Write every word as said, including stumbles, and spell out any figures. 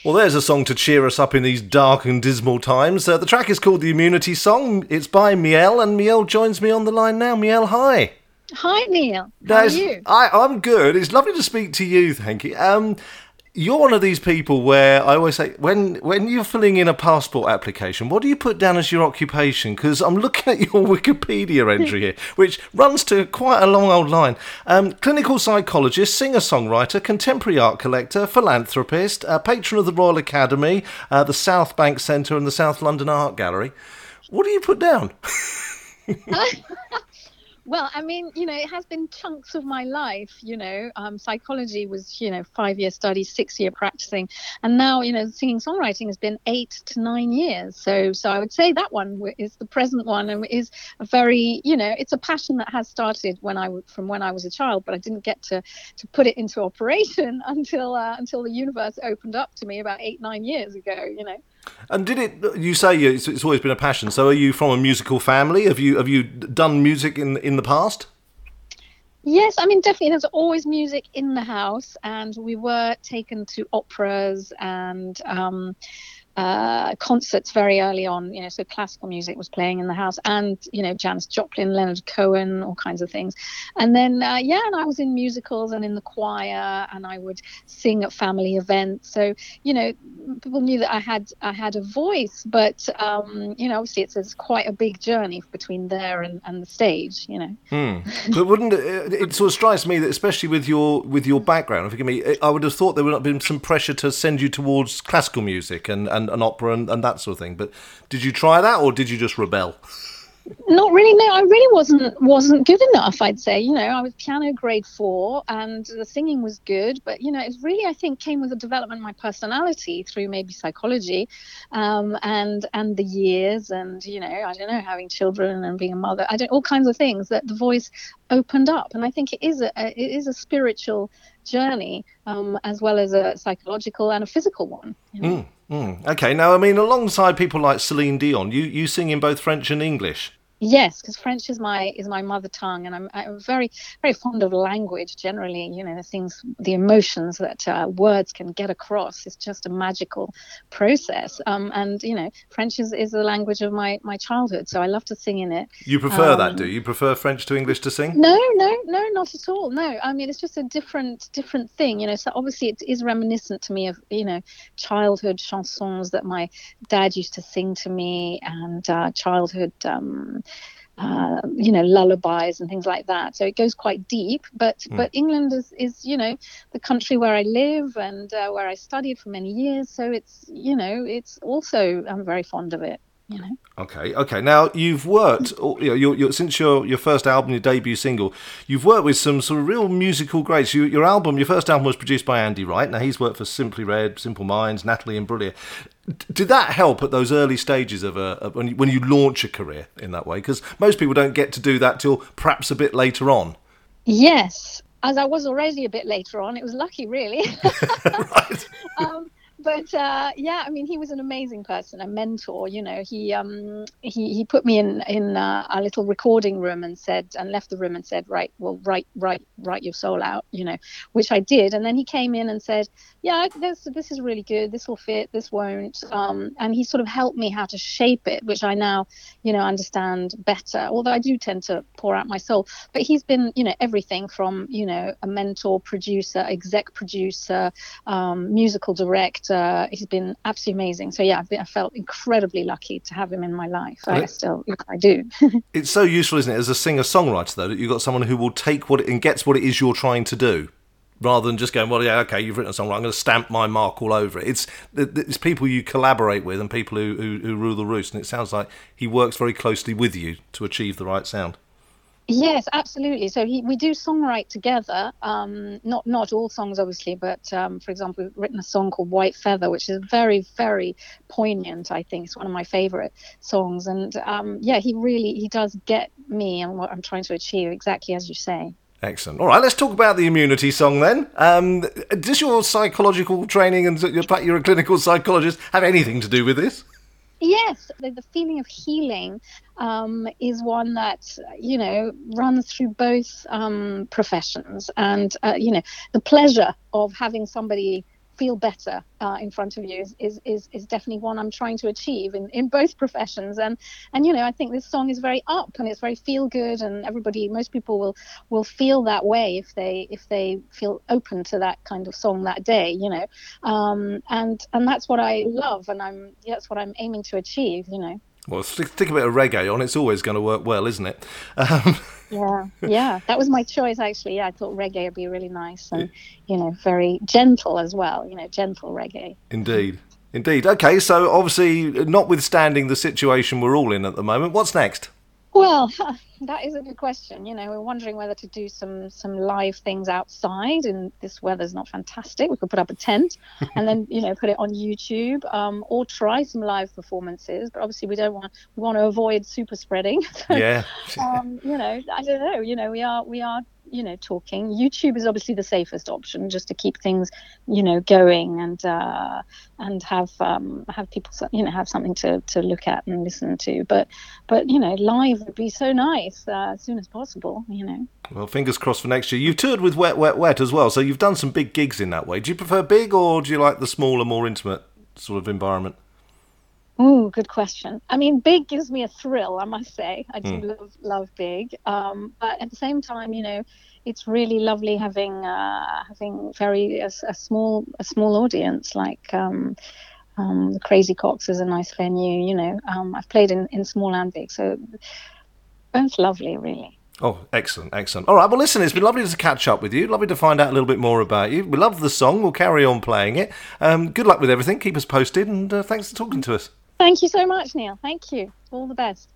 Well, there's a song to cheer us up in these dark and dismal times. Uh, the track is called The Immunity Song. It's by Miel, and Miel joins me on the line now. Miel, hi. Hi, Neil. How Now, are it's- you? I, I'm good. It's lovely to speak to you, thank you. Um, you're one of these people where I always say, when when you're filling in a passport application, what do you put down as your occupation? Because I'm looking at your Wikipedia entry here, which runs to quite a long old line. Um, clinical psychologist, singer-songwriter, contemporary art collector, philanthropist, uh, patron of the Royal Academy, uh, the South Bank Centre and the South London Art Gallery. What do you put down? Well, I mean, you know, it has been chunks of my life, you know. Um, psychology was, you know, five-year study, six-year practicing. And now, you know, singing songwriting has been eight to nine years. So so I would say that one w- is the present one and is a very, you know, it's a passion that has started when I w- from when I was a child, but I didn't get to to put it into operation until uh, until the universe opened up to me about eight, nine years ago, you know. And did it? You say it's, it's always been a passion. So, are you from a musical family? Have you have you done music in in the past? Yes, I mean, definitely there's always music in the house, and we were taken to operas and um, uh, concerts very early on, you know, so classical music was playing in the house and, you know, Janis Joplin, Leonard Cohen, all kinds of things. And then, uh, yeah, and I was in musicals and in the choir and I would sing at family events. So, you know, people knew that I had I had a voice, but, um, you know, obviously it's, it's quite a big journey between there and, and the stage, you know. But wouldn't it, it sort of strikes me that, especially with your with your background, forgive me, I would have thought there would have been some pressure to send you towards classical music and, and, and opera and, and that sort of thing. But did you try that, or did you just rebel? Not really. No, I really wasn't wasn't good enough. I'd say. You know, I was piano grade four, and the singing was good, but you know, it really I think came with the development of my personality through maybe psychology, um, and and the years, and you know, I don't know, having children and being a mother. I don't all kinds of things that the voice opened up, and I think it is a, a it is a spiritual journey, um, as well as a psychological and a physical one. You know. Mm, okay, now I mean, alongside people like Celine Dion, you you sing in both French and English. Yes, because French is my is my mother tongue, and I'm I'm very very fond of language generally. You know, the things, the emotions that uh, words can get across. It's just a magical process. Um, and you know, French is, is the language of my my childhood, so I love to sing in it. You prefer that, do Um, you? You prefer French to English to sing? no, no, no, not at all. No, I mean it's just a different different thing, you know. So obviously it is reminiscent to me of you know childhood chansons that my dad used to sing to me, and uh, childhood um, uh, you know lullabies and things like that. So it goes quite deep. But but England is is you know the country where I live and uh, where I studied for many years. So it's you know it's also I'm very fond of it. You know. Okay, okay. Now you've worked, you know, your, your, since your your first album, your debut single, you've worked with some sort of real musical greats. You, your album, your first album was produced by Andy Wright. Now he's worked for Simply Red, Simple Minds, Natalie Imbruglia. Did that help at those early stages of a of when you, when you launch a career in that way? Because most people don't get to do that till perhaps a bit later on. Yes, as I was already a bit later on, it was lucky, really. Right. um, but uh, yeah, I mean, he was an amazing person, a mentor. You know, he um, he he put me in in uh, a little recording room and said, and left the room and said, right, well, write write write your soul out. You know, which I did, and then he came in and said, yeah, this this is really good. This will fit. This won't. Um, and he sort of helped me how to shape it, which I now, you know, understand better. Although I do tend to pour out my soul, but he's been, you know, everything from, you know, a mentor, producer, exec producer, um, musical director. He's been absolutely amazing. So yeah, I've been, I felt incredibly lucky to have him in my life. I, I still, I do. It's so useful, isn't it, as a singer-songwriter, though, that you've got someone who will take what it, and gets what it is you're trying to do, rather than just going, well, yeah, okay, you've written a song, right, I'm going to stamp my mark all over it. It's it's people you collaborate with and people who, who, who rule the roost, and it sounds like he works very closely with you to achieve the right sound. Yes, absolutely. So he, we do songwrite together. Um, not not all songs, obviously, but um, for example, we've written a song called White Feather, which is very, very poignant. I think it's one of my favorite songs. And um, yeah, he really he does get me and what I'm trying to achieve, exactly as you say. Excellent. All right, let's talk about the Immunity Song then. Um, does your psychological training and the fact you're a clinical psychologist have anything to do with this? Yes, the, the feeling of healing um, is one that, you know, runs through both um, professions. And, uh, you know, the pleasure of having somebody feel better uh, in front of you is, is is is definitely one I'm trying to achieve in, in both professions. And and you know, I think this song is very up and it's very feel good, and everybody, most people will will feel that way if they if they feel open to that kind of song that day, you know. Um, and and that's what I love, and I'm that's what I'm aiming to achieve, you know. Well, stick, stick a bit of reggae on, it's always going to work well, isn't it? Um, yeah, yeah, that was my choice, actually. Yeah, I thought reggae would be really nice and, you know, very gentle as well, you know, gentle reggae. Indeed. Indeed. Okay, so obviously, notwithstanding the situation we're all in at the moment, what's next? Well, that is a good question. You know, we're wondering whether to do some some live things outside, and this weather's not fantastic. We could put up a tent and then, you know, put it on YouTube, um, or try some live performances. But obviously, we don't want we want to avoid super spreading. So, yeah. um, you know, I don't know. You know, we are we are. you know, talking. YouTube is obviously the safest option, just to keep things, you know, going and uh, and have um, have people, you know, have something to, to look at and listen to. But but you know, live would be so nice uh, as soon as possible. You know. Well, fingers crossed for next year. You've toured with Wet Wet Wet as well, so you've done some big gigs in that way. Do you prefer big, or do you like the smaller, more intimate sort of environment? Ooh, good question. I mean, big gives me a thrill, I must say. I do Mm. love love big, um, but at the same time, you know, it's really lovely having uh, having very a, a small a small audience. Like um, um, the Crazy Coqs is a nice venue. You know, um, I've played in, in small and big, so both lovely, really. Oh, excellent, excellent. All right, well, listen, it's been lovely to catch up with you. Lovely to find out a little bit more about you. We love the song. We'll carry on playing it. Um, good luck with everything. Keep us posted, and uh, thanks for talking to us. Thank you so much, Neil. Thank you. All the best.